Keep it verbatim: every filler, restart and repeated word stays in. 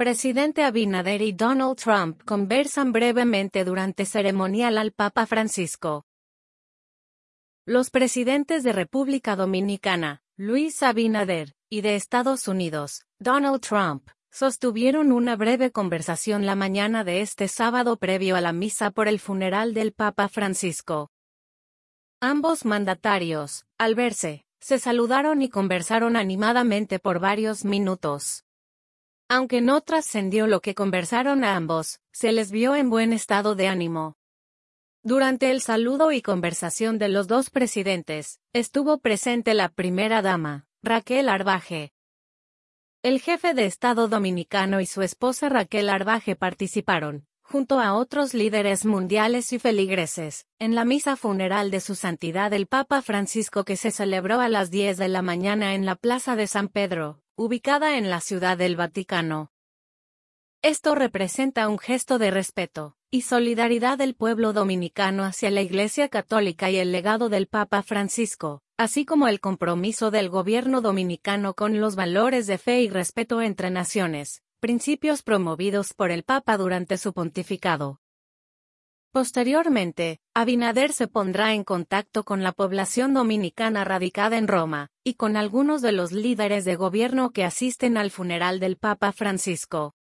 Presidente Abinader y Donald Trump conversan brevemente durante ceremonial al Papa Francisco. Los presidentes de República Dominicana, Luis Abinader, y de Estados Unidos, Donald Trump, sostuvieron una breve conversación la mañana de este sábado previo a la misa por el funeral del Papa Francisco. Ambos mandatarios, al verse, se saludaron y conversaron animadamente por varios minutos. Aunque no trascendió lo que conversaron a ambos, se les vio en buen estado de ánimo. Durante el saludo y conversación de los dos presidentes, estuvo presente la primera dama, Raquel Arbaje. El jefe de Estado dominicano y su esposa Raquel Arbaje participaron, junto a otros líderes mundiales y feligreses, en la misa funeral de Su Santidad el Papa Francisco que se celebró a las diez de la mañana en la Plaza de San Pedro, ubicada en la Ciudad del Vaticano. Esto representa un gesto de respeto y solidaridad del pueblo dominicano hacia la Iglesia Católica y el legado del Papa Francisco, así como el compromiso del gobierno dominicano con los valores de fe y respeto entre naciones, principios promovidos por el Papa durante su pontificado. Posteriormente, Abinader se pondrá en contacto con la población dominicana radicada en Roma, y con algunos de los líderes de gobierno que asisten al funeral del Papa Francisco.